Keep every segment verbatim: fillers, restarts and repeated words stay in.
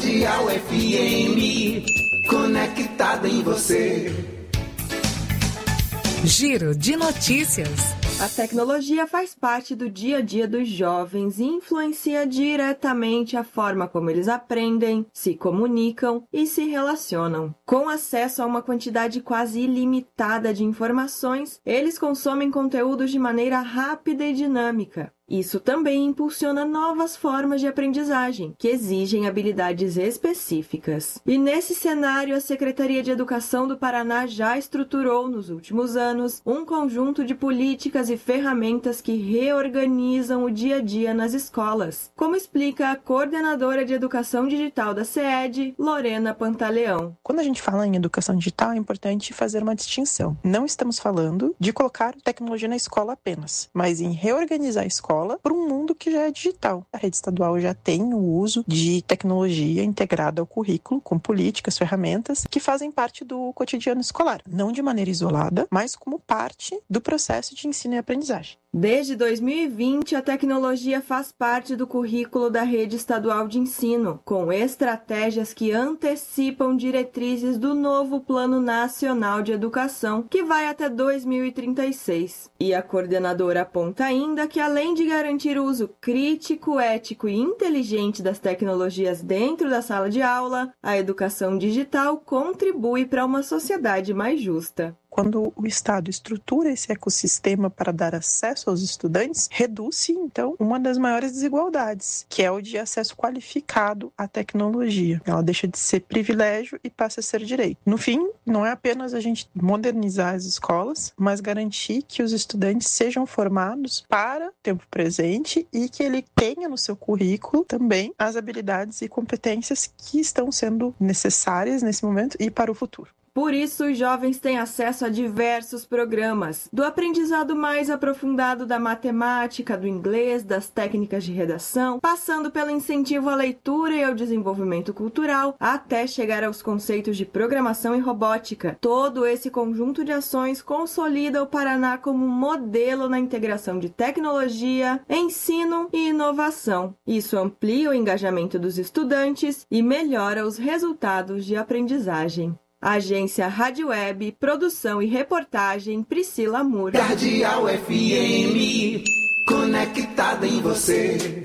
Radial F M, conectada em você. Giro de notícias. A tecnologia faz parte do dia a dia dos jovens e influencia diretamente a forma como eles aprendem, se comunicam e se relacionam. Com acesso a uma quantidade quase ilimitada de informações, eles consomem conteúdos de maneira rápida e dinâmica. Isso também impulsiona novas formas de aprendizagem, que exigem habilidades específicas. E nesse cenário, a Secretaria de Educação do Paraná já estruturou, nos últimos anos, um conjunto de políticas e ferramentas que reorganizam o dia a dia nas escolas, como explica a coordenadora de Educação Digital da C E D, Lorena Pantaleão. Quando a gente fala em educação digital, é importante fazer uma distinção. Não estamos falando de colocar tecnologia na escola apenas, mas em reorganizar a escola para um mundo que já é digital. A rede estadual já tem o uso de tecnologia integrada ao currículo, com políticas, ferramentas que fazem parte do cotidiano escolar, não de maneira isolada, mas como parte do processo de ensino e aprendizagem. Desde dois mil e vinte, a tecnologia faz parte do currículo da rede estadual de ensino, com estratégias que antecipam diretrizes do novo Plano Nacional de Educação, que vai até dois mil e trinta e seis. E a coordenadora aponta ainda que, além de garantir o uso crítico, ético e inteligente das tecnologias dentro da sala de aula, a educação digital contribui para uma sociedade mais justa. Quando o Estado estrutura esse ecossistema para dar acesso aos estudantes, reduz-se, então, uma das maiores desigualdades, que é o de acesso qualificado à tecnologia. Ela deixa de ser privilégio e passa a ser direito. No fim, não é apenas a gente modernizar as escolas, mas garantir que os estudantes sejam formados para o tempo presente e que ele tenha no seu currículo também as habilidades e competências que estão sendo necessárias nesse momento e para o futuro. Por isso, os jovens têm acesso a diversos programas, do aprendizado mais aprofundado da matemática, do inglês, das técnicas de redação, passando pelo incentivo à leitura e ao desenvolvimento cultural, até chegar aos conceitos de programação e robótica. Todo esse conjunto de ações consolida o Paraná como um modelo na integração de tecnologia, ensino e inovação. Isso amplia o engajamento dos estudantes e melhora os resultados de aprendizagem. Agência Rádio Web, produção e reportagem, Priscila Moura. Radial F M, conectada em você.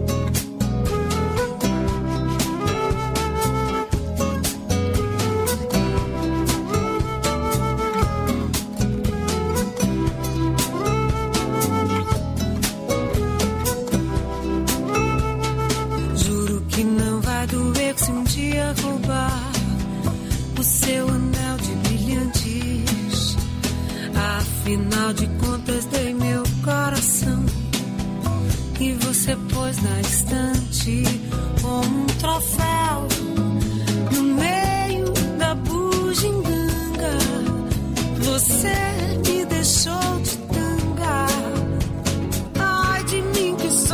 Juro que não vai doer se um dia roubar o seu anel de brilhantes. Afinal de contas dei meu coração e você pôs na estante como um troféu no meio da bugiganga. Você me deixou de tanga. Ai de mim que sou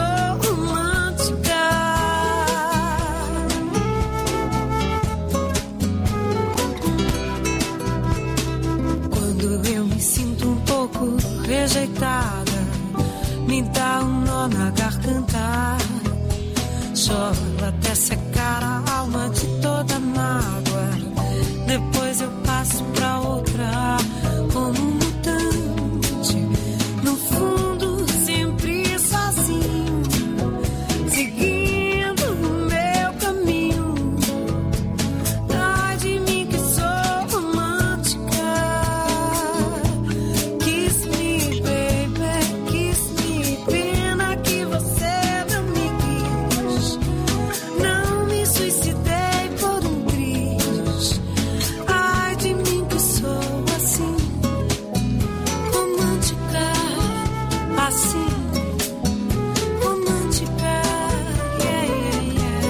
rejeitada, me dá um nó na garganta. Choro até secar a alma de toda mágoa. Depois eu passo pra outra como um mutante. No fundo, sempre sozinho, seguindo o meu caminho. Ai de mim que sou romântica. Kiss me, baby, kiss me. Pena que você não me quis. Não me suicidei por um triz. Ai de mim que sou assim, romântica, assim, romântica, yeah, yeah,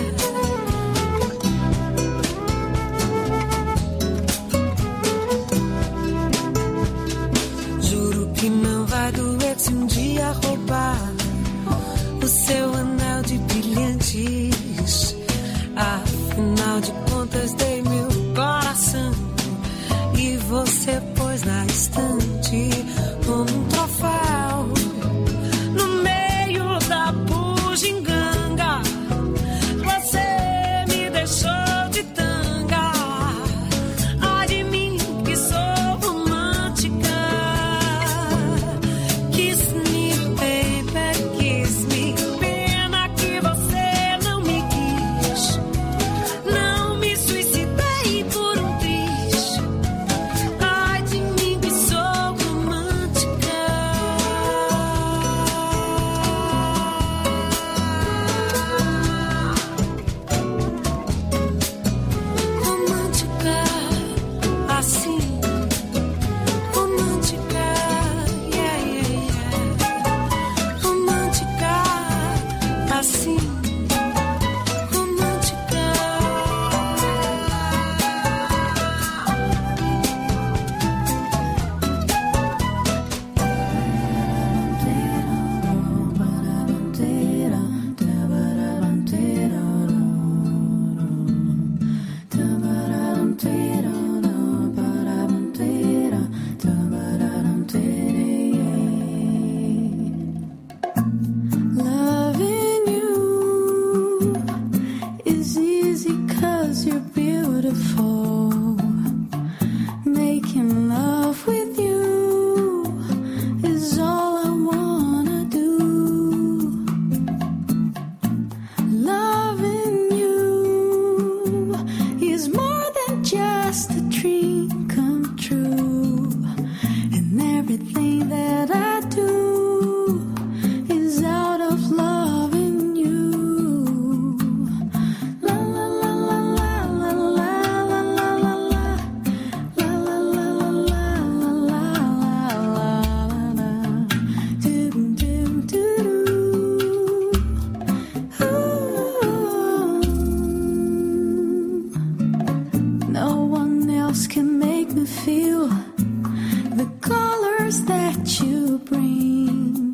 yeah. Juro que não vai doer se um dia roubar o seu anel de brilhantes. Afinal de contas dei meu coração e você pôs na estante como um troféu no meio da bugiganga. Você me deixou 'cause you're beautiful. Making love with you is all I wanna do. Loving you is more than just a dream come true. And everything that I do is out of love in you. La la la la la la la la la la la. La la la la la la la la la. Doom doom doo. No one else can make me feel the colors that you bring.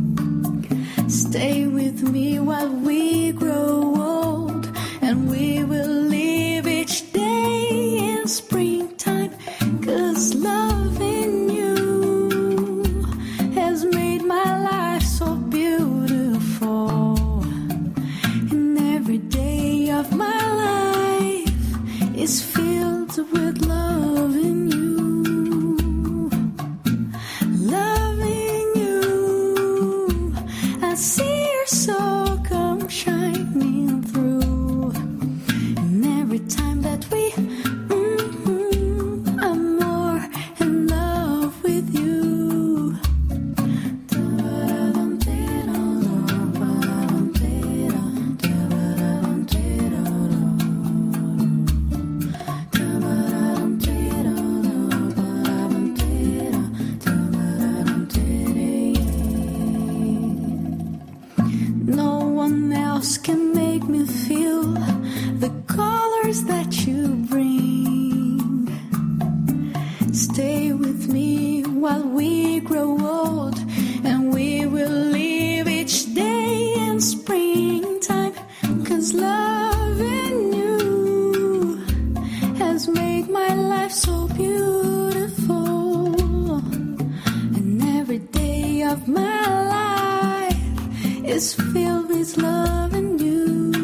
Stay with me while we grow old, and we will live each day in springtime. 'Cause loving you has made my life so beautiful. And every day of my life is filled with love in you. Loving you, I see your soul come shining through. And every time that we, mm-hmm, I'm more in love with you. No one else can make me feel the colors that you bring. Stay with me while we grow old, and we will live each day in springtime. 'Cause loving you has made my life so beautiful. And every day of my life is filled with love in you.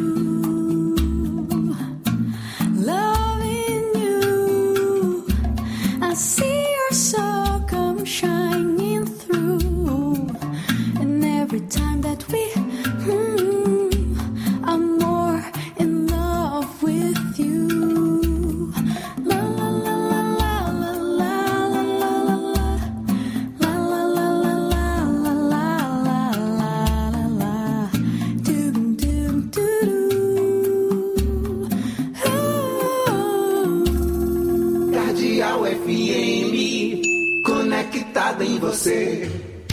Loving you, I see your soul come shining through. And every time that we, mm, I'm more in love with you. La la la la la la la la la la. La la la la la la la la la la. Doom doom doo. Cardeal F M, conectada em você.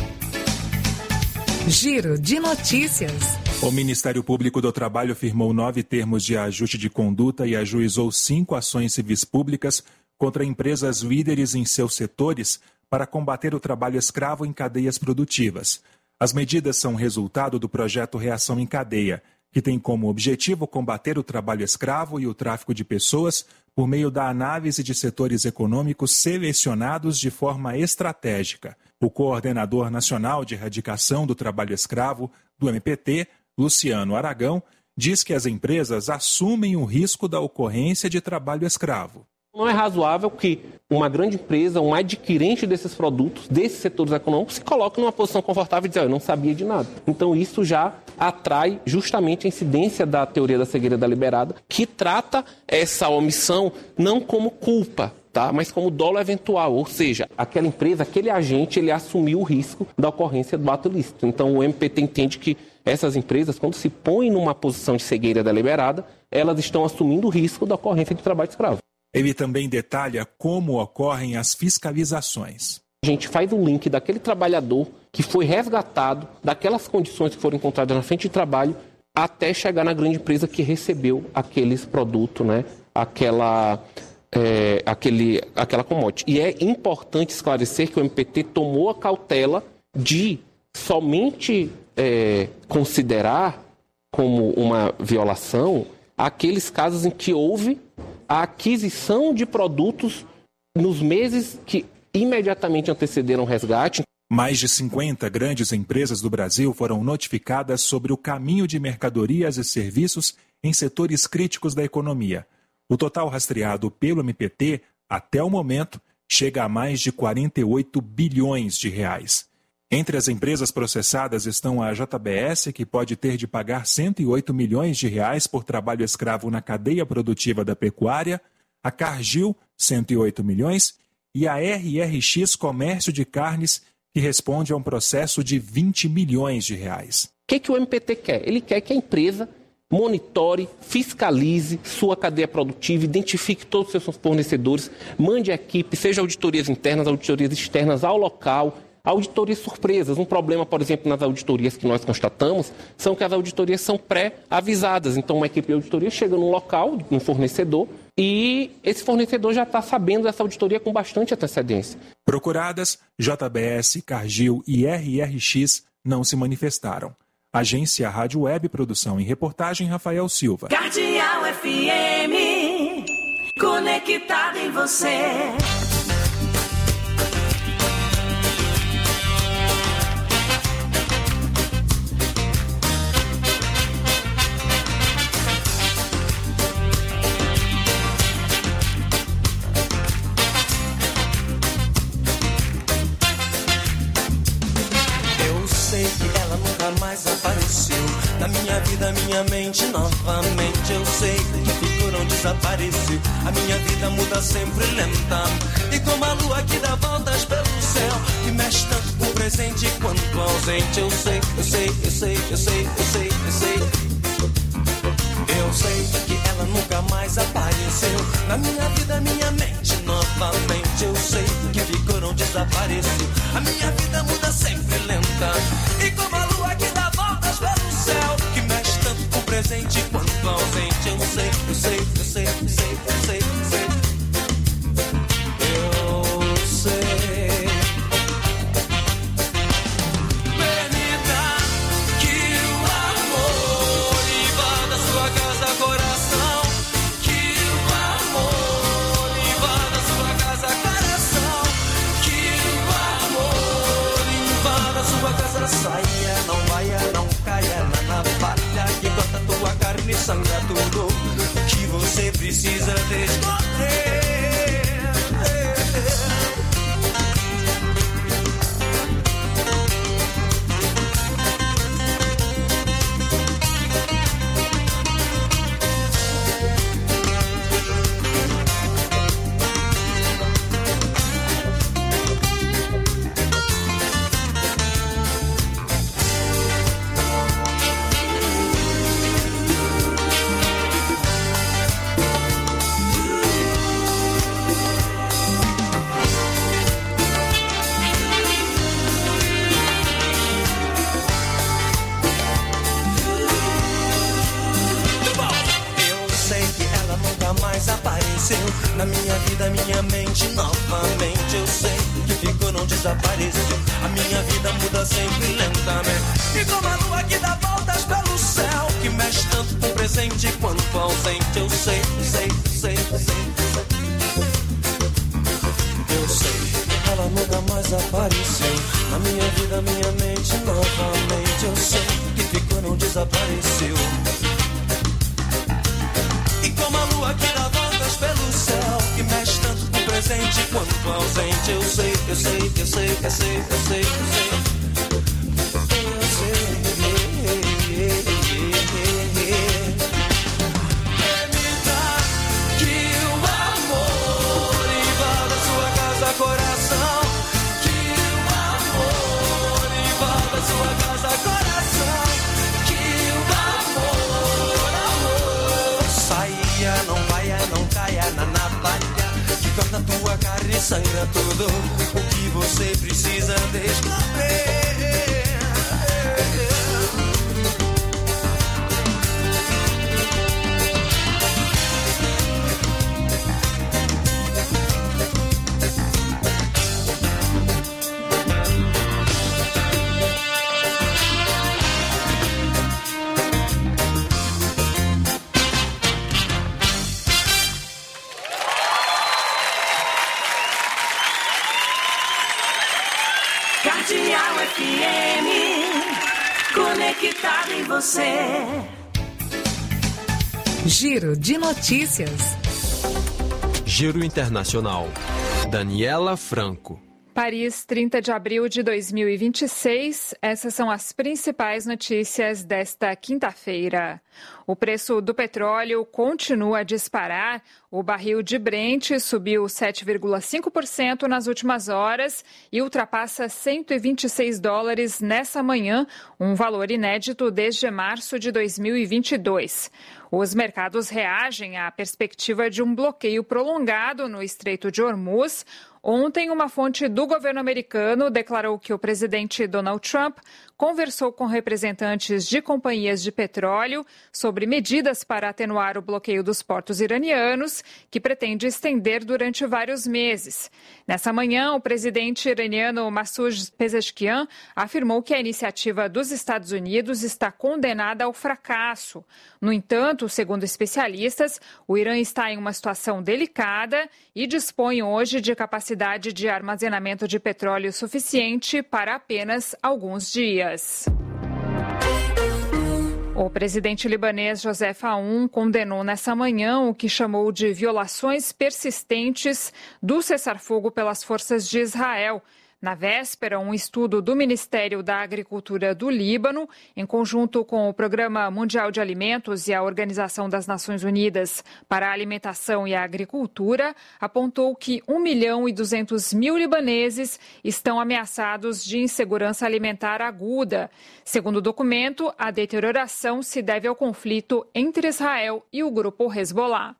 Giro de notícias. O Ministério Público do Trabalho firmou nove termos de ajuste de conduta e ajuizou cinco ações civis públicas contra empresas líderes em seus setores para combater o trabalho escravo em cadeias produtivas. As medidas são resultado do projeto Reação em Cadeia, que tem como objetivo combater o trabalho escravo e o tráfico de pessoas por meio da análise de setores econômicos selecionados de forma estratégica. O coordenador nacional de erradicação do trabalho escravo do M P T, Luciano Aragão, diz que as empresas assumem o risco da ocorrência de trabalho escravo. Não é razoável que uma grande empresa, um adquirente desses produtos, desses setores econômicos, se coloque numa posição confortável e dizer, oh, eu não sabia de nada. Então isso já atrai justamente a incidência da teoria da cegueira deliberada, que trata essa omissão não como culpa, tá? Mas como dolo eventual, ou seja, aquela empresa, aquele agente, ele assumiu o risco da ocorrência do ato ilícito. Então o M P T entende que essas empresas, quando se põem numa posição de cegueira deliberada, elas estão assumindo o risco da ocorrência de trabalho escravo. Ele também detalha como ocorrem as fiscalizações. A gente faz o link daquele trabalhador que foi resgatado daquelas condições que foram encontradas na frente de trabalho até chegar na grande empresa que recebeu aqueles produtos, né? Aquela, é, aquele, aquela commodity. E é importante esclarecer que o M P T tomou a cautela de somente é, considerar como uma violação aqueles casos em que houve a aquisição de produtos nos meses que imediatamente antecederam o resgate. Mais de cinquenta grandes empresas do Brasil foram notificadas sobre o caminho de mercadorias e serviços em setores críticos da economia. O total rastreado pelo M P T, até o momento, chega a mais de quarenta e oito bilhões de reais. Entre as empresas processadas estão a J B S, que pode ter de pagar cento e oito milhões de reais por trabalho escravo na cadeia produtiva da pecuária, a Cargill, cento e oito milhões, e a R R X Comércio de Carnes, que responde a um processo de vinte milhões de reais. O que, que o M P T quer? Ele quer que a empresa monitore, fiscalize sua cadeia produtiva, identifique todos os seus fornecedores, mande a equipe, seja auditorias internas, auditorias externas ao local, auditorias surpresas. Um problema, por exemplo, nas auditorias que nós constatamos, são que as auditorias são pré-avisadas. Então, uma equipe de auditoria chega num local, num fornecedor, e esse fornecedor já está sabendo dessa auditoria com bastante antecedência. Procuradas, J B S, Cargill e R R X não se manifestaram. Agência Rádio Web, produção e reportagem, Rafael Silva. Cardeal F M, conectado em você. Mais apareceu na minha vida, minha mente novamente. Eu sei que ficou, não desapareceu. A minha vida muda sempre lenta, e como a lua que dá voltas pelo céu, que mexe tanto com o presente quanto o ausente. Eu sei, eu sei, eu sei, eu sei, eu sei, eu sei. Eu sei que ela nunca mais apareceu na minha vida, minha mente novamente. Eu sei que ficou, não desapareceu. A minha vida muda sempre lenta, e como a lua que dá voltas pelo céu, que mexe tanto com o presente quanto o ausente. Eu sei, eu sei, eu sei, eu sei, eu sei, eu sei. Eu sei. Permita que o amor invada sua casa, coração. Que o amor invada sua casa, coração. Que o amor invada sua casa. Saia, não vaia, não caia na navalha que corta tua carne e sangra tudo que você precisa descobrir. Na minha vida, minha mente novamente. Eu sei que ficou, não desapareceu. A minha vida muda sempre lentamente, e como a lua que dá voltas pelo céu, que mexe tanto com o presente quanto o ausente. Eu sei, eu sei, eu sei, eu sei, eu sei. Ela nunca mais apareceu na minha vida, minha mente novamente. Eu sei que ficou, não desapareceu. E como a lua que dá voltas pelo céu, que mexe tanto com o presente quanto o ausente. Eu sei, eu sei, eu sei, eu sei, eu sei, eu sei. Eu sei. Permita que o amor invada sua casa, coração. Que o amor invada sua casa, coração. Que o amor, amor, saia, não vaia, não caia na navalha que corta tua carne e sangra tudo o que você precisa descobrir. Cardeal F M, conectado em você. Giro de notícias. Giro Internacional. Daniela Franco. Paris, trinta de abril de dois mil e vinte e seis. Essas são as principais notícias desta quinta-feira. O preço do petróleo continua a disparar. O barril de Brent subiu sete vírgula cinco por cento nas últimas horas e ultrapassa cento e vinte e seis dólares nessa manhã, um valor inédito desde março de dois mil e vinte e dois. Os mercados reagem à perspectiva de um bloqueio prolongado no Estreito de Hormuz. Ontem, uma fonte do governo americano declarou que o presidente Donald Trump conversou com representantes de companhias de petróleo sobre medidas para atenuar o bloqueio dos portos iranianos, que pretende estender durante vários meses. Nessa manhã, o presidente iraniano Massoud Pezeshkian afirmou que a iniciativa dos Estados Unidos está condenada ao fracasso. No entanto, segundo especialistas, o Irã está em uma situação delicada e dispõe hoje de capacidade de armazenamento de petróleo suficiente para apenas alguns dias. O presidente libanês Joseph Aoun condenou nessa manhã o que chamou de violações persistentes do cessar-fogo pelas forças de Israel. Na véspera, um estudo do Ministério da Agricultura do Líbano, em conjunto com o Programa Mundial de Alimentos e a Organização das Nações Unidas para a Alimentação e a Agricultura, apontou que um milhão e duzentos mil libaneses estão ameaçados de insegurança alimentar aguda. Segundo o documento, a deterioração se deve ao conflito entre Israel e o grupo Hezbollah.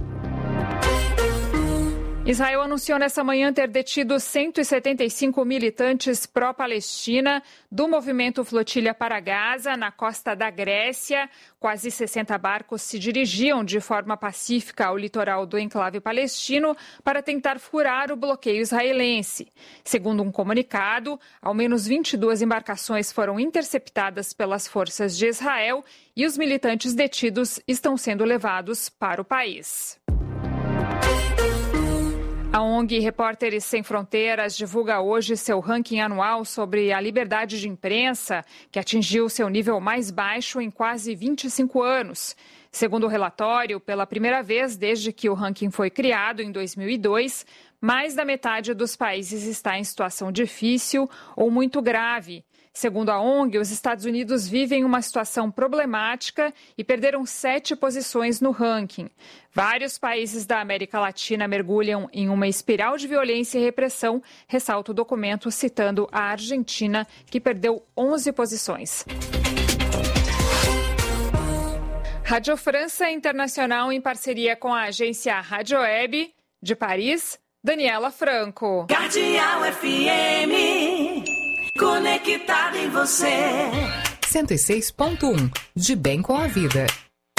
Israel anunciou nessa manhã ter detido cento e setenta e cinco militantes pró-Palestina do movimento Flotilha para Gaza, na costa da Grécia. Quase sessenta barcos se dirigiam de forma pacífica ao litoral do enclave palestino para tentar furar o bloqueio israelense. Segundo um comunicado, ao menos vinte e duas embarcações foram interceptadas pelas forças de Israel e os militantes detidos estão sendo levados para o país. A O N G Repórteres Sem Fronteiras divulga hoje seu ranking anual sobre a liberdade de imprensa, que atingiu seu nível mais baixo em quase vinte e cinco anos. Segundo o relatório, pela primeira vez desde que o ranking foi criado em dois mil e dois, mais da metade dos países está em situação difícil ou muito grave. Segundo a O N G, os Estados Unidos vivem uma situação problemática e perderam sete posições no ranking. Vários países da América Latina mergulham em uma espiral de violência e repressão, ressalta o documento citando a Argentina, que perdeu onze posições. Rádio França Internacional, em parceria com a agência Rádio Web, de Paris, Daniela Franco. Cardeal F M. Conectado em você. cento e seis ponto um. De bem com a vida.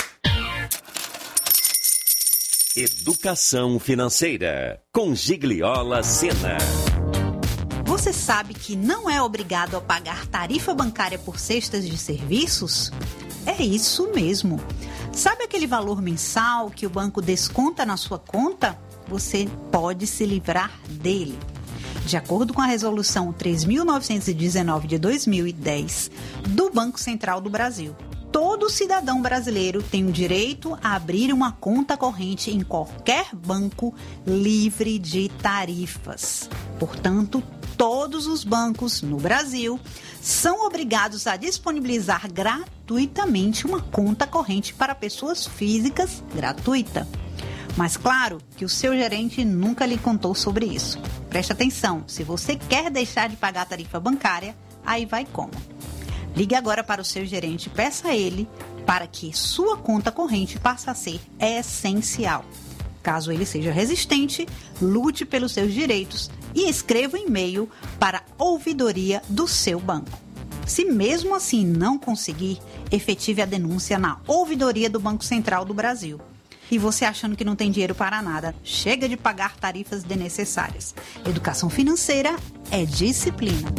Educação financeira. Com Gigliola Sena. Você sabe que não é obrigado a pagar tarifa bancária por cestas de serviços? É isso mesmo. Sabe aquele valor mensal que o banco desconta na sua conta? Você pode se livrar dele. De acordo com a Resolução três mil novecentos e dezenove de dois mil e dez do Banco Central do Brasil, todo cidadão brasileiro tem o direito a abrir uma conta corrente em qualquer banco livre de tarifas. Portanto, todos os bancos no Brasil são obrigados a disponibilizar gratuitamente uma conta corrente para pessoas físicas gratuita. Mas claro que o seu gerente nunca lhe contou sobre isso. Preste atenção, se você quer deixar de pagar a tarifa bancária, aí vai como? Ligue agora para o seu gerente e peça a ele para que sua conta corrente passe a ser essencial. Caso ele seja resistente, lute pelos seus direitos e escreva um e-mail para a ouvidoria do seu banco. Se mesmo assim não conseguir, efetive a denúncia na ouvidoria do Banco Central do Brasil. E você achando que não tem dinheiro para nada, chega de pagar tarifas desnecessárias. Educação financeira é disciplina.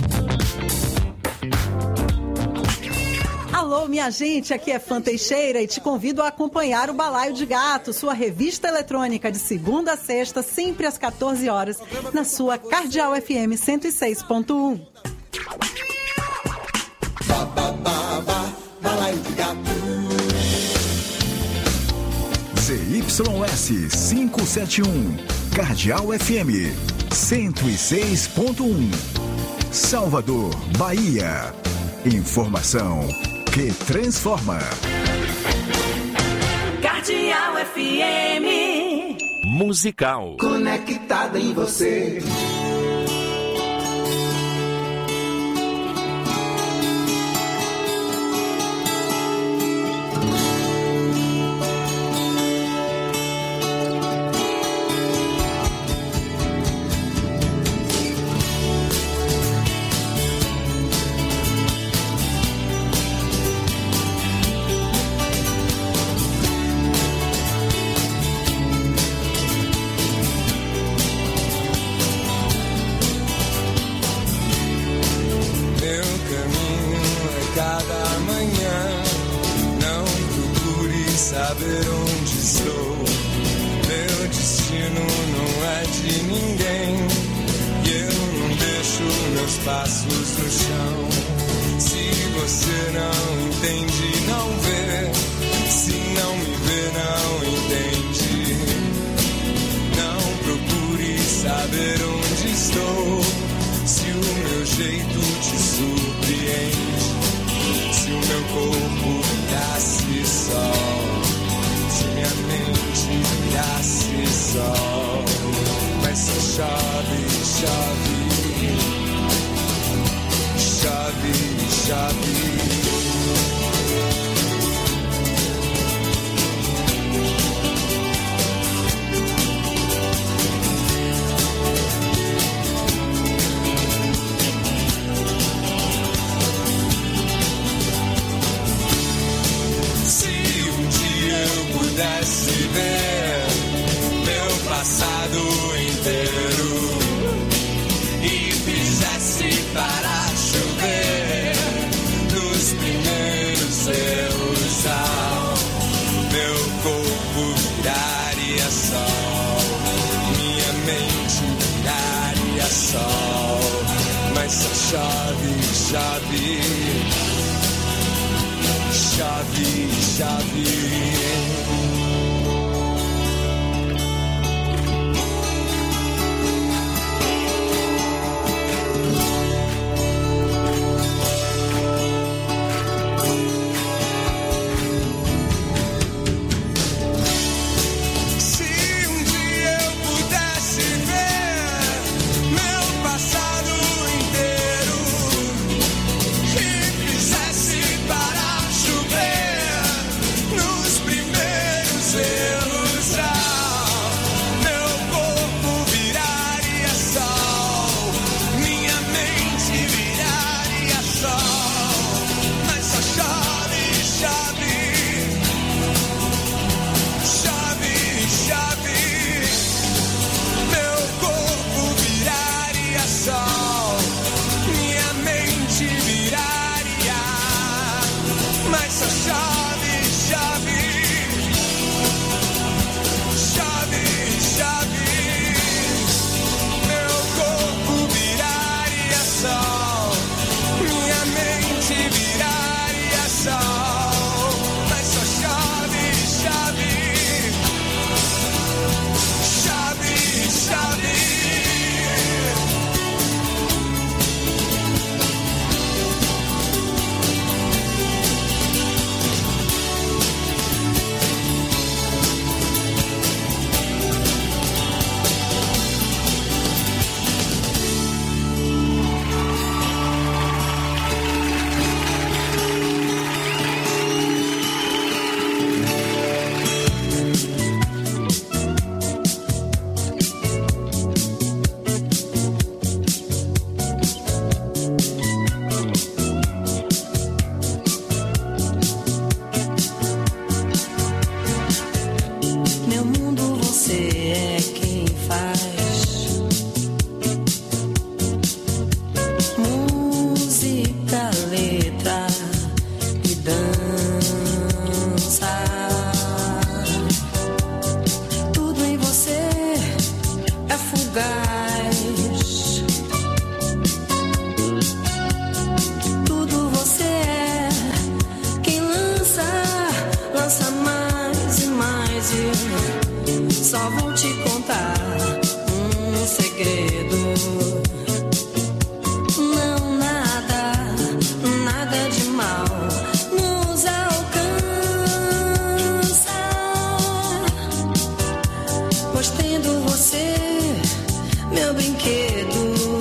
Alô, minha gente, aqui é Fã Teixeira e te convido a acompanhar o Balaio de Gato, sua revista eletrônica de segunda a sexta, sempre às quatorze horas, na sua Cardeal F M cento e seis ponto um. Ba, ba, ba, ba, Balaio de Gato. Z Y S quinhentos e setenta e um, Cardeal F M cento e seis ponto um, Salvador, Bahia. Informação que transforma. Cardeal F M Musical. Conectada em você. Fizesse parar chover nos primeiros Só vou te contar um segredo. Não, nada, nada de mal nos alcança, pois tendo você, meu brinquedo,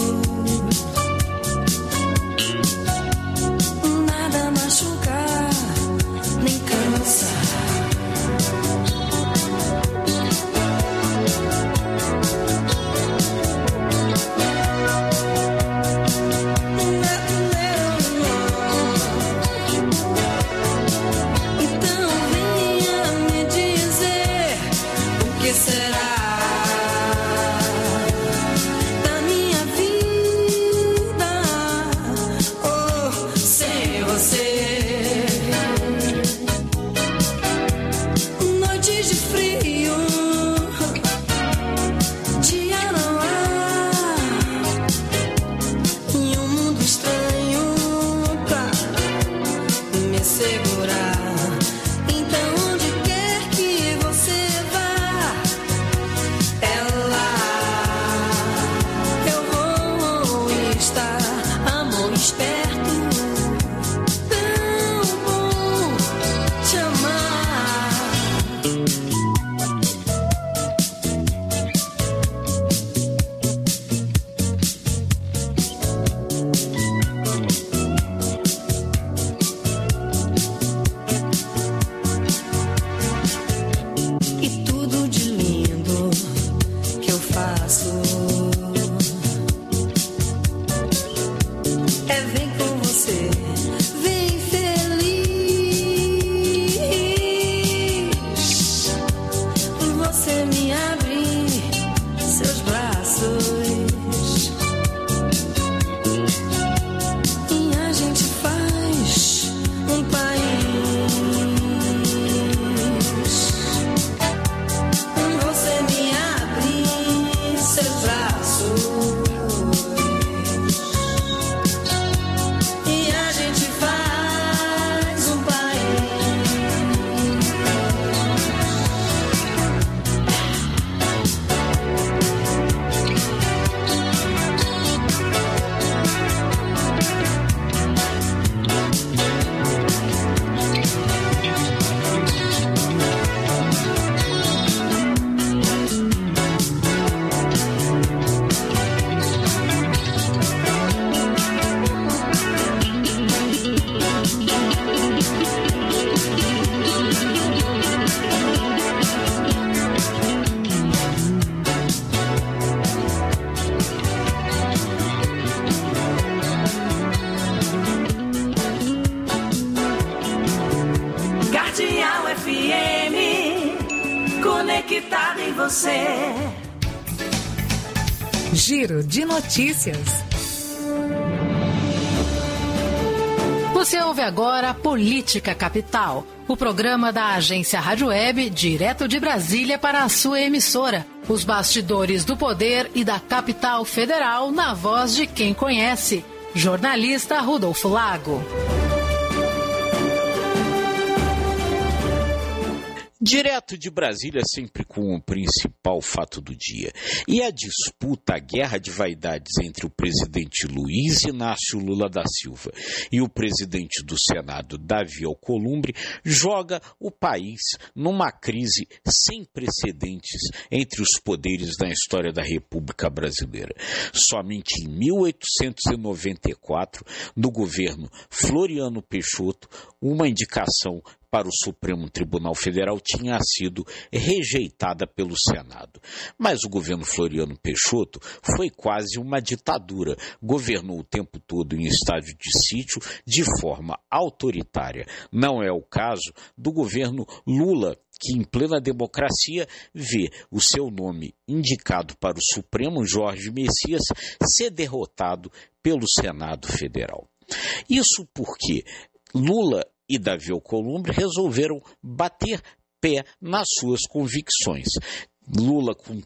nada machuca, nem cansa. Conectada em você. Giro de notícias. Você ouve agora Política Capital, o programa da agência Rádio Web, direto de Brasília para a sua emissora. Os bastidores do poder e da capital federal na voz de quem conhece. Jornalista Rodolfo Lago. Direto de Brasília, sempre com o principal fato do dia. E a disputa, a guerra de vaidades entre o presidente Luiz Inácio Lula da Silva e o presidente do Senado, Davi Alcolumbre, joga o país numa crise sem precedentes entre os poderes na história da República Brasileira. Somente em mil oitocentos e noventa e quatro, no governo Floriano Peixoto, uma indicação para o Supremo Tribunal Federal tinha sido rejeitada pelo Senado. Mas o governo Floriano Peixoto foi quase uma ditadura. Governou o tempo todo em estágio de sítio de forma autoritária. Não é o caso do governo Lula, que em plena democracia vê o seu nome indicado para o Supremo, Jorge Messias, ser derrotado pelo Senado Federal. Isso porque Lula e Davi Alcolumbre resolveram bater pé nas suas convicções. Lula, com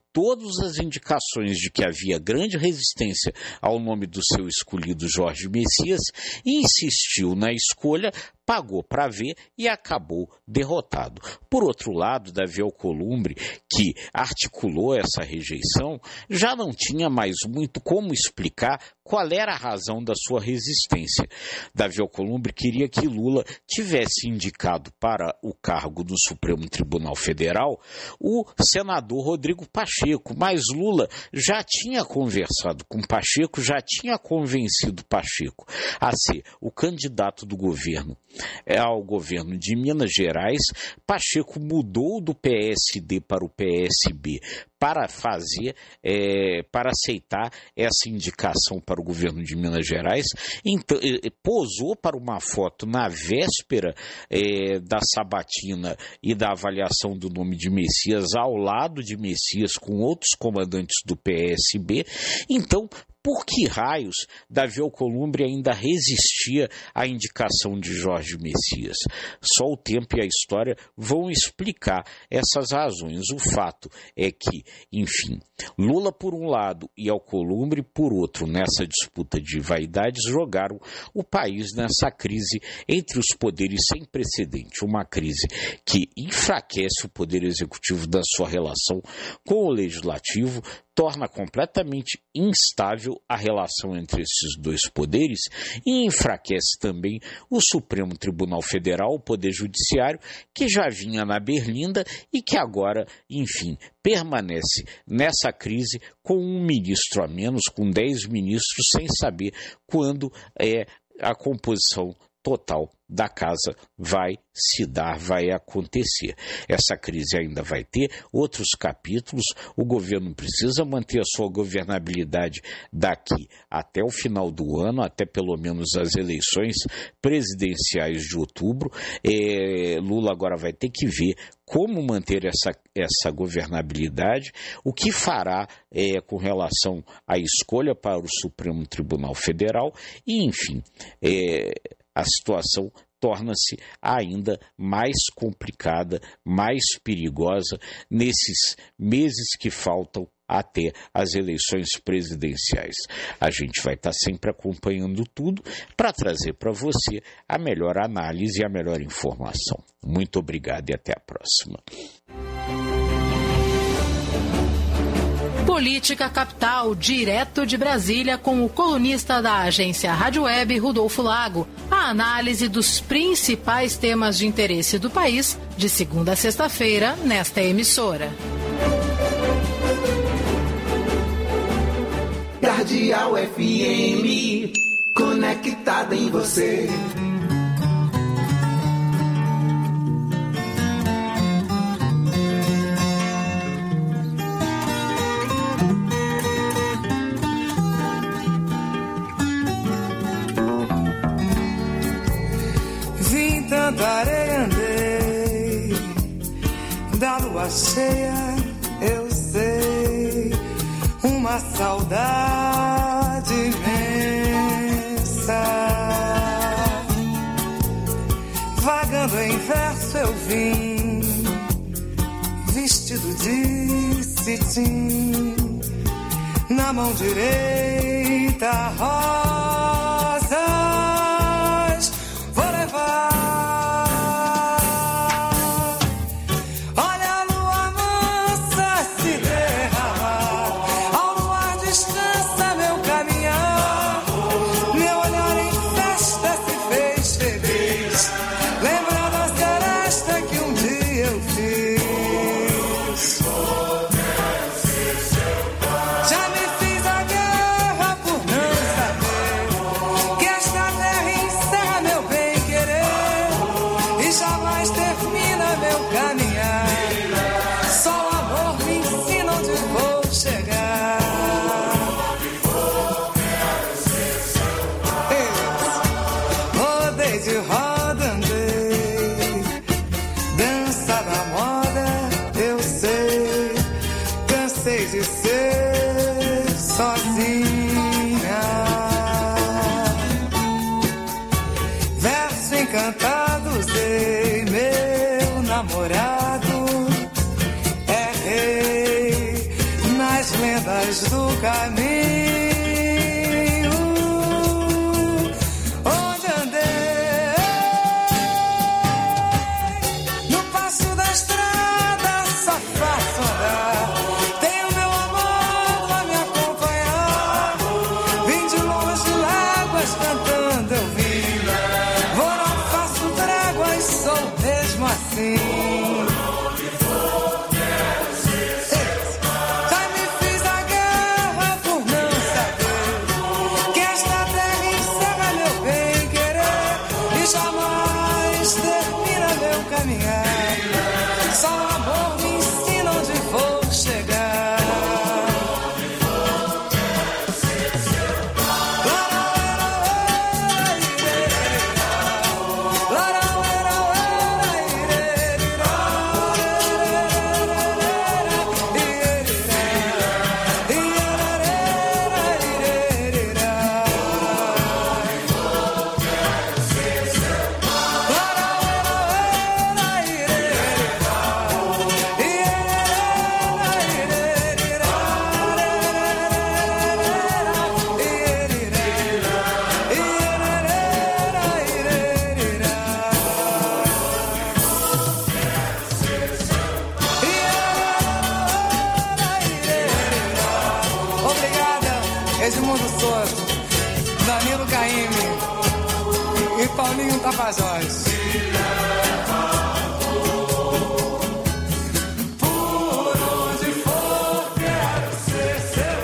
todas as indicações de que havia grande resistência ao nome do seu escolhido Jorge Messias, insistiu na escolha, pagou para ver e acabou derrotado. Por outro lado, Davi Alcolumbre, que articulou essa rejeição, já não tinha mais muito como explicar qual era a razão da sua resistência. Davi Alcolumbre queria que Lula tivesse indicado para o cargo do Supremo Tribunal Federal o senador Rodrigo Pacheco, mas Lula já tinha conversado com Pacheco, já tinha convencido Pacheco a ser o candidato do governo ao governo de Minas Gerais. Pacheco mudou do P S D para o P S B para fazer, é, para aceitar essa indicação para o governo de Minas Gerais, então, posou para uma foto na véspera é, da sabatina e da avaliação do nome de Messias, ao lado de Messias com outros comandantes do P S B. Então, por que raios Davi Alcolumbre ainda resistia à indicação de Jorge Messias? Só o tempo e a história vão explicar essas razões. O fato é que, enfim, Lula por um lado e Alcolumbre por outro, nessa disputa de vaidades, jogaram o país nessa crise entre os poderes sem precedente. Uma crise que enfraquece o poder executivo da sua relação com o legislativo, torna completamente instável a relação entre esses dois poderes e enfraquece também o Supremo Tribunal Federal, o Poder Judiciário, que já vinha na berlinda e que agora, enfim, permanece nessa crise com um ministro a menos, com dez ministros, sem saber quando é a composição total da casa vai se dar, vai acontecer. Essa crise ainda vai ter outros capítulos. O governo precisa manter a sua governabilidade daqui até o final do ano, até pelo menos as eleições presidenciais de outubro. É, Lula agora vai ter que ver como manter essa, essa governabilidade, o que fará é, com relação à escolha para o Supremo Tribunal Federal e, enfim, é, a situação torna-se ainda mais complicada, mais perigosa nesses meses que faltam até as eleições presidenciais. A gente vai estar sempre acompanhando tudo para trazer para você a melhor análise e a melhor informação. Muito obrigado e até a próxima. Política Capital, direto de Brasília, com o colunista da agência Rádio Web, Rodolfo Lago. A análise dos principais temas de interesse do país, de segunda a sexta-feira, nesta emissora. Cardeal F M, conectada em você. Tanta areia andei, da lua cheia eu sei, uma saudade imensa. Vagando em verso eu vim, vestido de cetim, na mão direita rosas vou levar. nas lendas do caminho. Edmundo Souza, Danilo Caymmi e Paulinho Tapajós. Por onde for, quero ser seu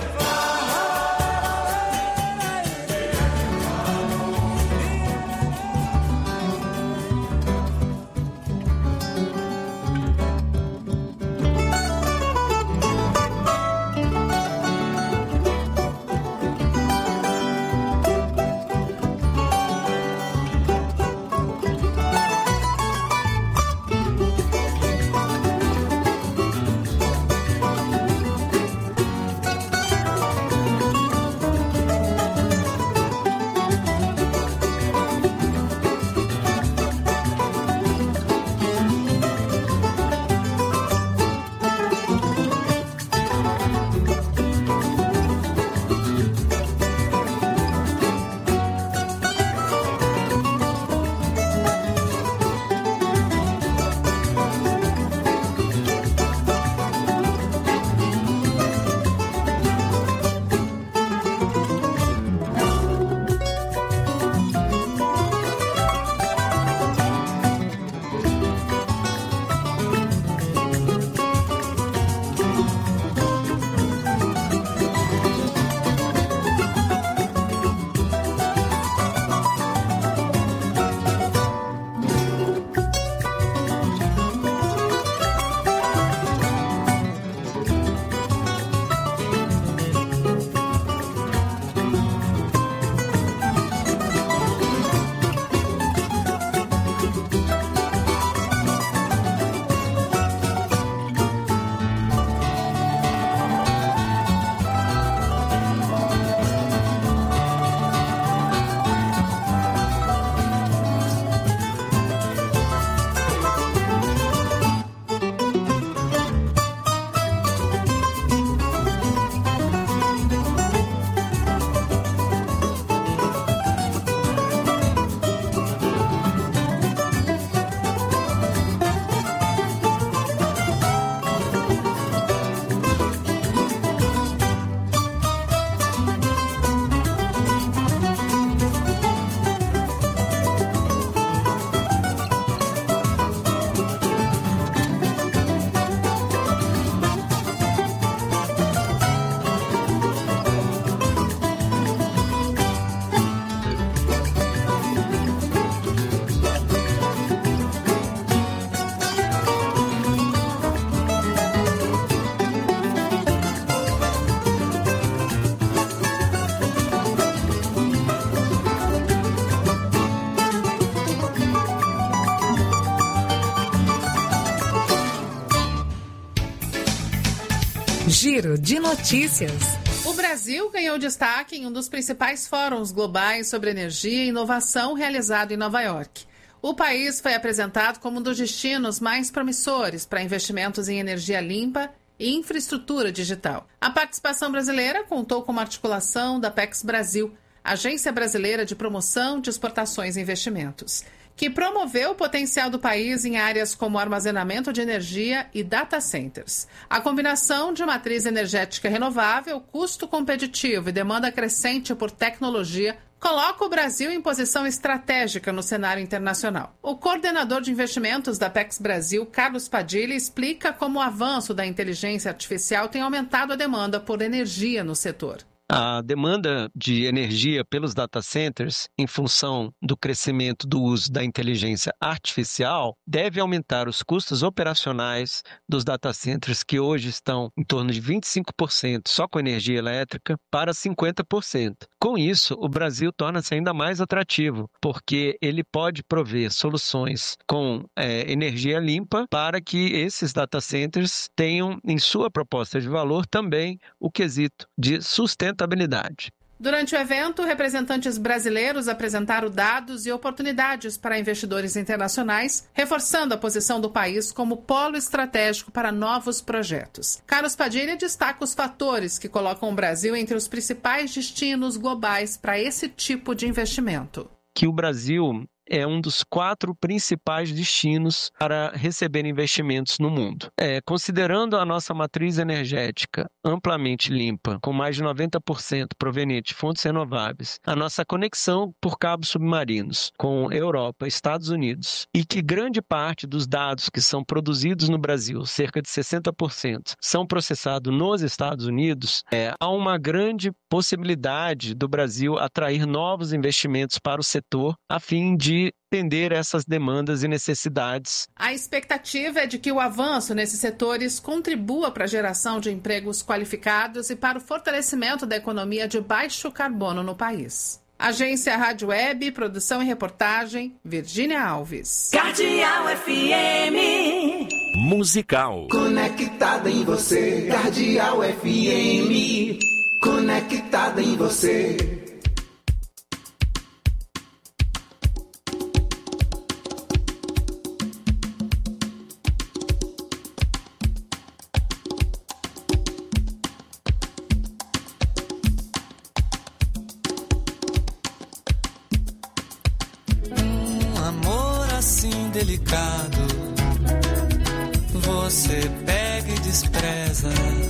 Giro de notícias. O Brasil ganhou destaque em um dos principais fóruns globais sobre energia e inovação realizado em Nova York. O país foi apresentado como um dos destinos mais promissores para investimentos em energia limpa e infraestrutura digital. A participação brasileira contou com uma articulação da Apex Brasil, Agência Brasileira de Promoção de Exportações e Investimentos, que promoveu o potencial do país em áreas como armazenamento de energia e data centers. A combinação de matriz energética renovável, custo competitivo e demanda crescente por tecnologia coloca o Brasil em posição estratégica no cenário internacional. O coordenador de investimentos da Apex Brasil, Carlos Padilha, explica como o avanço da inteligência artificial tem aumentado a demanda por energia no setor. A demanda de energia pelos data centers, em função do crescimento do uso da inteligência artificial, deve aumentar os custos operacionais dos data centers, que hoje estão em torno de vinte e cinco por cento só com energia elétrica, para cinquenta por cento. Com isso, o Brasil torna-se ainda mais atrativo, porque ele pode prover soluções com é, energia limpa para que esses data centers tenham em sua proposta de valor também o quesito de sustentabilidade. Durante o evento, representantes brasileiros apresentaram dados e oportunidades para investidores internacionais, reforçando a posição do país como polo estratégico para novos projetos. Carlos Padilha destaca os fatores que colocam o Brasil entre os principais destinos globais para esse tipo de investimento. Que o Brasil é um dos quatro principais destinos para receber investimentos no mundo. É, considerando a nossa matriz energética amplamente limpa, com mais de noventa por cento proveniente de fontes renováveis, a nossa conexão por cabos submarinos com Europa, Estados Unidos, e que grande parte dos dados que são produzidos no Brasil, cerca de sessenta por cento, são processados nos Estados Unidos, é, há uma grande possibilidade do Brasil atrair novos investimentos para o setor a fim de atender essas demandas e necessidades. A expectativa é de que o avanço nesses setores contribua para a geração de empregos qualificados e para o fortalecimento da economia de baixo carbono no país. Agência Rádio Web, produção e reportagem, Virgínia Alves. Cardeal F M. Musical. Conectada em você, Cardeal F M. Conectada em você. Delicado, você pega e despreza.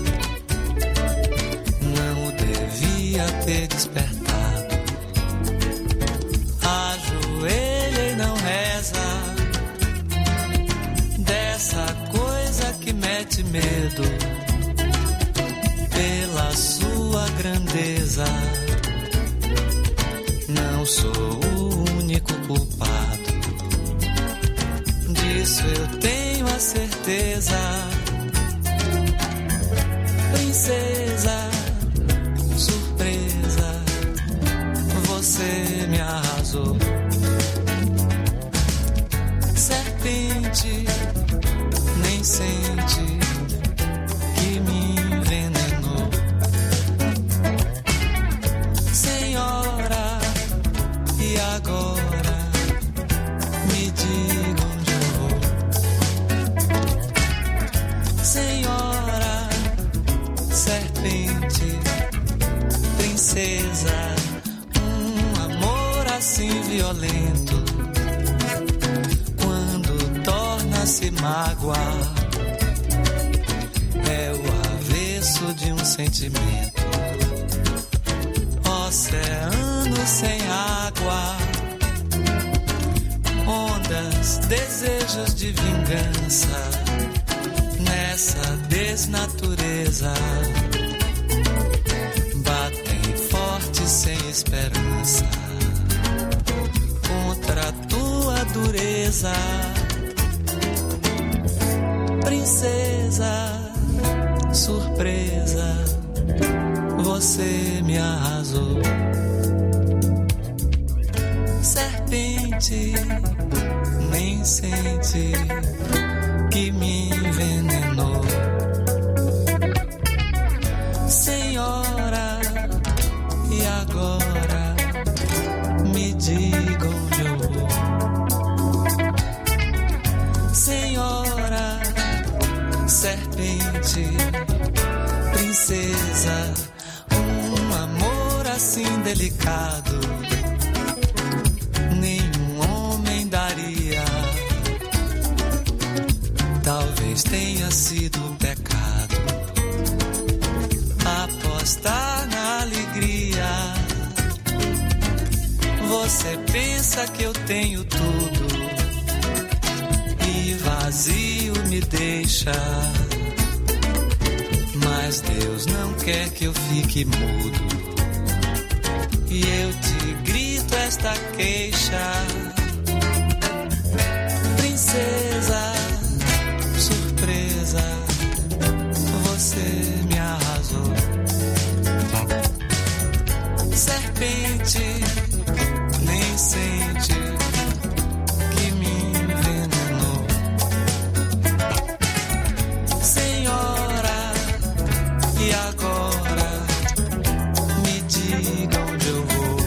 Não o devia ter despertado. Ajoelha e não reza dessa coisa que mete medo pela sua grandeza. Não sou o único culpado. Disso eu tenho a certeza. Princesa, surpresa, você me arrasou. Serpente, nem sente que me envenenou. Senhora, e agora me diga onde eu vou. Senhora, serpente, princesa, um amor assim violento, quando torna-se mágoa, é o avesso de um sentimento. Oceano sem água, ondas, desejos de vingança, nessa desnatureza, batem forte sem esperança, contra a tua dureza. Princesa, surpresa, você me arrasou. Serpente, nem sente que me envenenou. Senhora, e agora me diga onde eu vou. Senhora, serpente, princesa, um amor assim delicado, nenhum homem daria. Talvez tenha sido um pecado apostar na alegria. Você pensa que eu tenho tudo e vazio me deixa. Mas Deus não quer que eu fique mudo e eu te grito esta queixa. Princesa, surpresa, você me arrasou. Serpente, nem sente que me envenenou. Senhora, e agora me diga onde eu vou.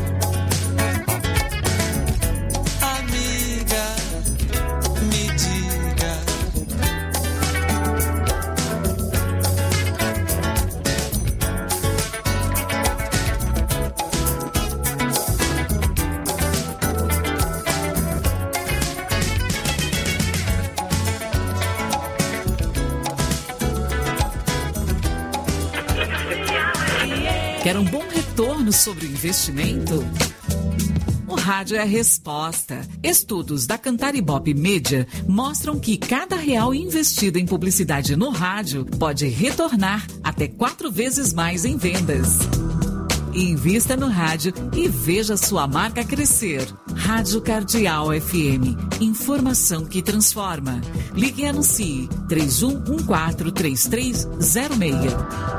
Amiga, me diga. Quer um bom retorno sobre o investimento? O rádio é a resposta. Estudos da Cantar Ibope Media mostram que cada real investido em publicidade no rádio pode retornar até quatro vezes mais em vendas. Invista no rádio e veja sua marca crescer. Rádio Cardeal F M. Informação que transforma. Ligue e anuncie três um um quatro, três três zero seis.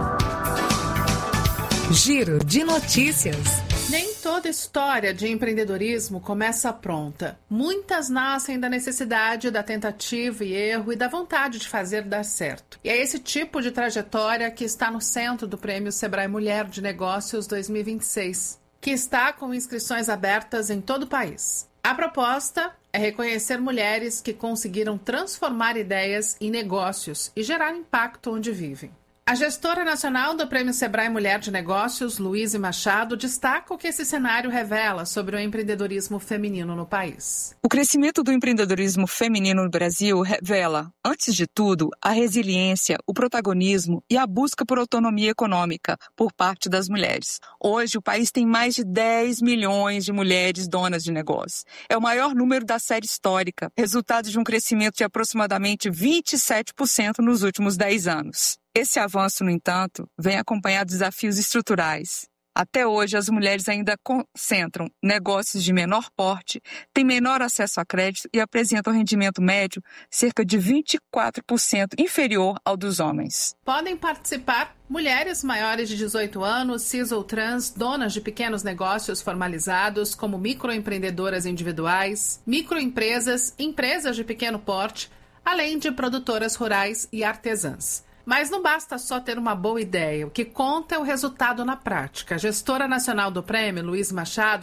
Giro de notícias. Nem toda história de empreendedorismo começa pronta. Muitas nascem da necessidade, da tentativa e erro e da vontade de fazer dar certo. E é esse tipo de trajetória que está no centro do Prêmio Sebrae Mulher de Negócios dois mil e vinte e seis, que está com inscrições abertas em todo o país. A proposta é reconhecer mulheres que conseguiram transformar ideias em negócios e gerar impacto onde vivem. A gestora nacional do Prêmio Sebrae Mulher de Negócios, Luíse Machado, destaca o que esse cenário revela sobre o empreendedorismo feminino no país. O crescimento do empreendedorismo feminino no Brasil revela, antes de tudo, a resiliência, o protagonismo e a busca por autonomia econômica por parte das mulheres. Hoje, o país tem mais de dez milhões de mulheres donas de negócios. É o maior número da série histórica, resultado de um crescimento de aproximadamente vinte e sete por cento nos últimos dez anos. Esse avanço, no entanto, vem acompanhado de desafios estruturais. Até hoje, as mulheres ainda concentram negócios de menor porte, têm menor acesso a crédito e apresentam rendimento médio cerca de vinte e quatro por cento inferior ao dos homens. Podem participar mulheres maiores de dezoito anos, cis ou trans, donas de pequenos negócios formalizados, como microempreendedoras individuais, microempresas, empresas de pequeno porte, além de produtoras rurais e artesãs. Mas não basta só ter uma boa ideia, o que conta é o resultado na prática. A gestora nacional do prêmio, Luíse Machado...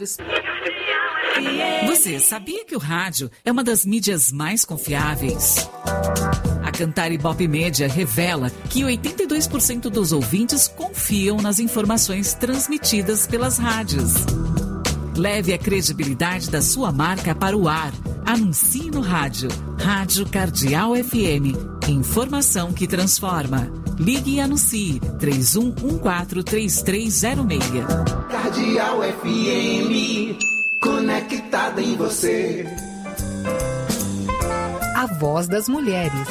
Você sabia que o rádio é uma das mídias mais confiáveis? A Cantar Ibope Media revela que oitenta e dois por cento dos ouvintes confiam nas informações transmitidas pelas rádios. Leve a credibilidade da sua marca para o ar. Anuncie no rádio. Rádio Cardeal F M. Informação que transforma. Ligue e anuncie três um um quatro, três três zero seis. Cardeal F M. Conectada em você. A voz das mulheres.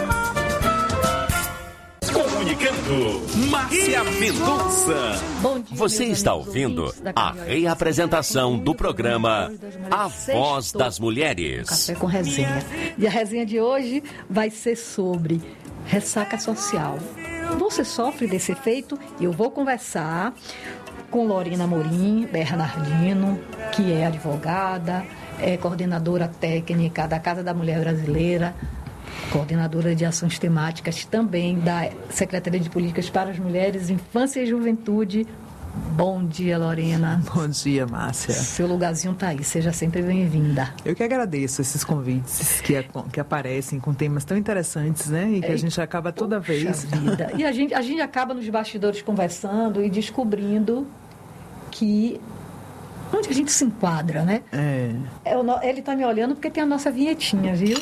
Comunicando, Márcia Mendonça. Você está ouvindo a reapresentação do programa A Voz das Mulheres. Café com resenha. E a resenha de hoje vai ser sobre ressaca social. Você sofre desse efeito? E eu vou conversar com Lorena Amorim Bernardino, que é advogada, é coordenadora técnica da Casa da Mulher Brasileira, coordenadora de ações temáticas também da Secretaria de Políticas para as Mulheres, Infância e Juventude Bom dia, Lorena. Bom dia, Márcia. Seu lugarzinho tá aí, seja sempre bem-vinda. Eu que agradeço esses convites que, que aparecem com temas tão interessantes, né? E que é, a gente acaba toda vez... Vida. E a gente, a gente acaba nos bastidores conversando e descobrindo que... onde a gente se enquadra, né? É. é o, ele tá me olhando porque tem a nossa vinhetinha, viu?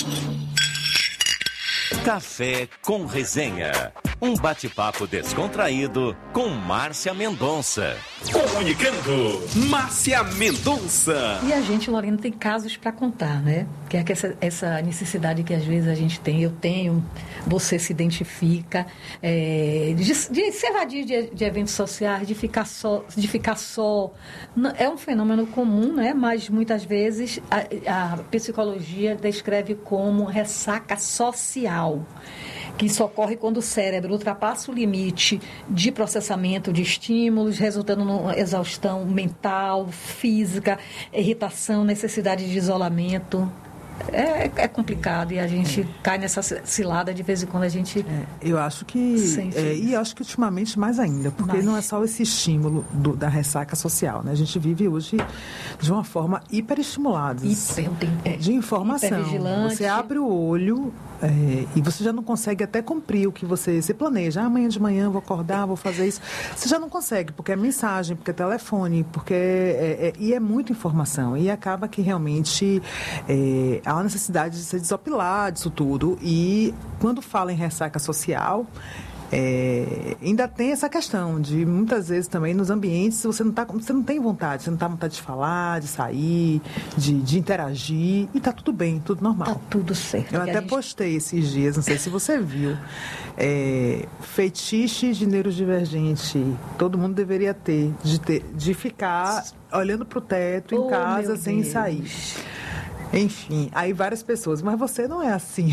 Café com Resenha. Um bate-papo descontraído com Márcia Mendonça. Comunicando, Márcia Mendonça. E a gente, Lorena, tem casos para contar, né? Que é que essa, essa necessidade que às vezes a gente tem, eu tenho, você se identifica, é, de, de se evadir de, de eventos sociais, de ficar só, de ficar só. É um fenômeno comum, né? Mas muitas vezes a, a psicologia descreve como ressaca social, que isso ocorre quando o cérebro ultrapassa o limite de processamento de estímulos, resultando numa exaustão mental, física, irritação, necessidade de isolamento. É, é complicado e a gente é. cai nessa cilada de vez em quando a gente... É, eu acho que... É, e eu acho que ultimamente mais ainda, porque Mas... não é só esse estímulo do, da ressaca social, né? A gente vive hoje de uma forma hiperestimulada. Hiper, de informação. Você abre o olho é, e você já não consegue até cumprir o que você se planeja. Ah, amanhã de manhã vou acordar, vou fazer isso. Você já não consegue, porque é mensagem, porque é telefone, porque... É, é, e é muita informação. E acaba que realmente... É, há uma necessidade de se desopilar disso tudo. E quando fala em ressaca social, é, ainda tem essa questão de muitas vezes também nos ambientes você não, tá, você não tem vontade, você não está com vontade de falar, de sair, de, de interagir, e está tudo bem, tudo normal. Está tudo certo. Eu até gente... postei esses dias, não sei se você viu, é, fetiche de neurodivergente, todo mundo deveria ter, de, ter, de ficar olhando para o teto em oh, casa sem Deus. sair. Enfim, aí várias pessoas, mas você não é assim.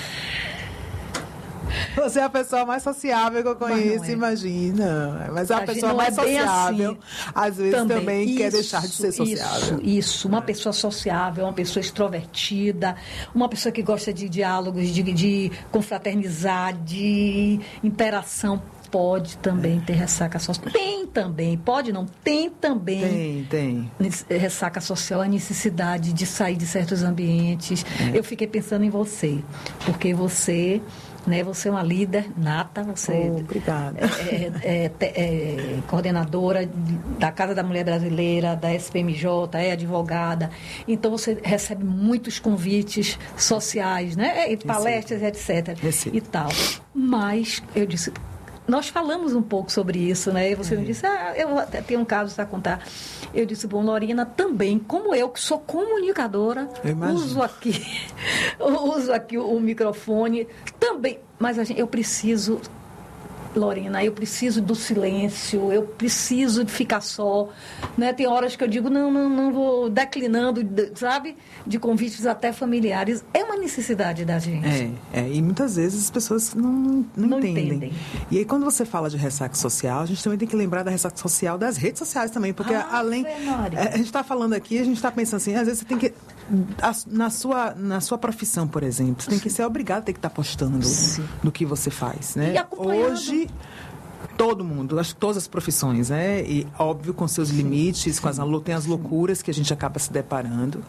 Você é a pessoa mais sociável que eu conheço, é. imagina. Mas a, a pessoa mais é sociável, assim. às vezes também, também isso, quer deixar de ser sociável. Isso, isso. Uma pessoa sociável, uma pessoa extrovertida, uma pessoa que gosta de diálogos, de, de confraternizar, de interação. Pode também ter ressaca social. Tem também, pode não, tem também. Tem, tem. Ressaca social, a necessidade de sair de certos ambientes. É. Eu fiquei pensando em você, porque você, né, você é uma líder nata, você oh, obrigada. É, é, é, é coordenadora da Casa da Mulher Brasileira, da S P M J, é advogada. Então você recebe muitos convites sociais, né, e palestras, etcétera. Recife. E tal. Mas eu disse... Nós falamos um pouco sobre isso, né? E você me disse, ah, eu tenho um caso para contar. Eu disse, bom, Lorena, também, como eu, que sou comunicadora, uso aqui, uso aqui o, o microfone, também, mas a gente, eu preciso... Lorena, eu preciso do silêncio, eu preciso de ficar só, né? Tem horas que eu digo, não, não, não vou declinando, sabe? De convites até familiares. É uma necessidade da gente. É, é e muitas vezes as pessoas não, não, não entendem. entendem. E aí, quando você fala de ressaca social, a gente também tem que lembrar da ressaca social das redes sociais também, porque ah, além... A gente está falando aqui, a gente está pensando assim, às vezes você tem que... Na sua, na sua profissão, por exemplo, você tem que ser obrigado a ter que estar postando Sim. do que você faz, né? Hoje, todo mundo, acho que todas as profissões, né? E óbvio, com seus Sim. limites, com as, tem as loucuras que a gente acaba se deparando.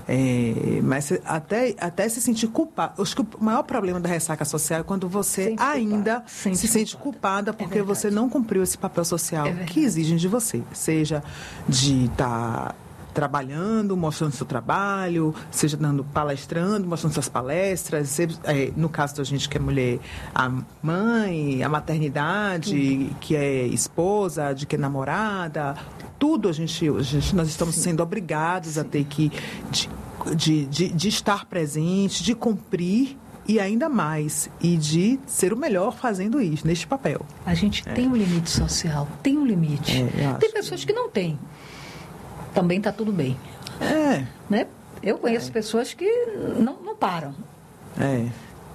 É, mas até, até se sentir culpado. Acho que o maior problema da ressaca social é quando você sente ainda sente se sente culpada porque é você não cumpriu esse papel social é que exigem de você. Seja de estar... Tá trabalhando, mostrando seu trabalho, seja dando palestrando, mostrando suas palestras, seja, é, no caso da gente que é mulher, a mãe, a maternidade, uhum. que é esposa, de que é namorada, tudo a gente, a gente nós estamos Sim. sendo obrigados Sim. a ter que de, de, de, de estar presente, de cumprir e ainda mais, e de ser o melhor fazendo isso, neste papel. A gente é. tem um limite social, tem um limite. É, tem pessoas que... que não têm. Também está tudo bem. É. Né? Eu conheço é. pessoas que não, não param. É.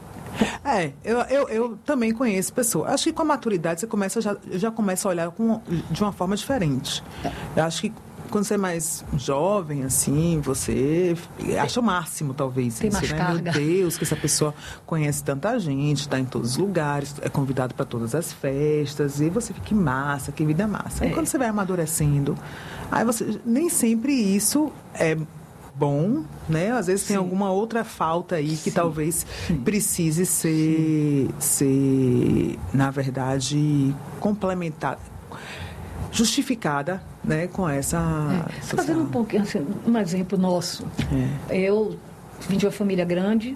É, eu, eu, eu também conheço pessoas. Acho que com a maturidade você começa já, já começa a olhar com, de uma forma diferente. Eu acho que quando você é mais jovem, assim, você acha o máximo, talvez. Tem isso, mais né? carga. Meu Deus, que essa pessoa conhece tanta gente, está em todos os lugares, é convidado para todas as festas, e você fica, que massa, que vida massa. Aí É. quando você vai amadurecendo, aí você, nem sempre isso é bom, né? Às vezes Sim. tem alguma outra falta aí que Sim. talvez Sim. precise ser, ser, na verdade, complementada, justificada, né, com essa... É. Fazendo um pouquinho, assim, um exemplo nosso. É. Eu vim de uma família grande,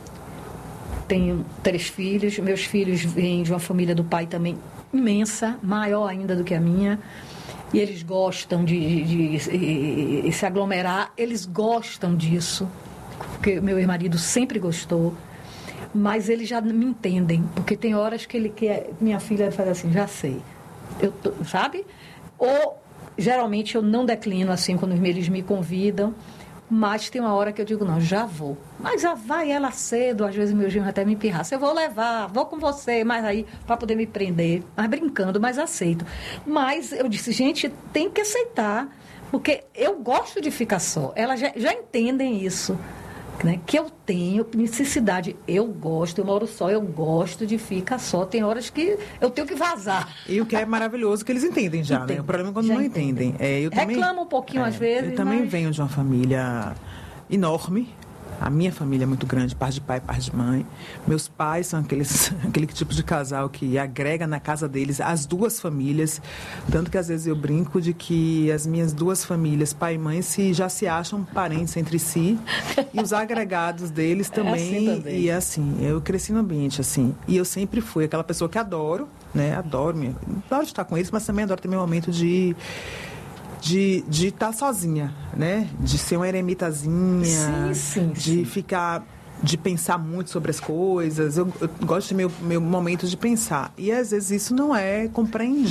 tenho três filhos, meus filhos vêm de uma família do pai também imensa, maior ainda do que a minha. E eles gostam de, de, de, de se aglomerar, eles gostam disso, porque meu ex-marido sempre gostou, mas eles já me entendem, porque tem horas que ele quer, minha filha faz assim, já sei, eu tô, sabe? Ou, geralmente, eu não declino assim, quando eles me convidam, mas tem uma hora que eu digo, não, já vou. Mas já vai ela cedo, às vezes meu genro até me empirraça. Eu vou levar, vou com você, mas aí, para poder me prender. Mas brincando, mas aceito. Mas eu disse, gente, tem que aceitar, porque eu gosto de ficar só. Elas já, já entendem isso, né? Que eu tenho necessidade. Eu gosto, eu moro só, eu gosto de ficar só. Tem horas que eu tenho que vazar. E o que é maravilhoso que eles entendem já, entendem. Né? O problema é quando já não entendem. entendem. É, eu também, reclamo um pouquinho é, às vezes. Eu também mas... venho de uma família enorme. A minha família é muito grande, parte de pai e parte de mãe. Meus pais são aqueles, aquele tipo de casal que agrega na casa deles as duas famílias. Tanto que às vezes eu brinco de que as minhas duas famílias, pai e mãe, se, já se acham parentes entre si. E os agregados deles também. É assim também. E assim, eu cresci no ambiente assim. E eu sempre fui aquela pessoa que adoro, né? Adoro, minha, adoro estar com eles, mas também adoro ter meu momento de... de de estar sozinha, né? De ser uma eremitazinha, sim, sim, de sim. ficar, de pensar muito sobre as coisas. Eu, eu gosto de meu, meu momento de pensar. E às vezes isso não é compreendido.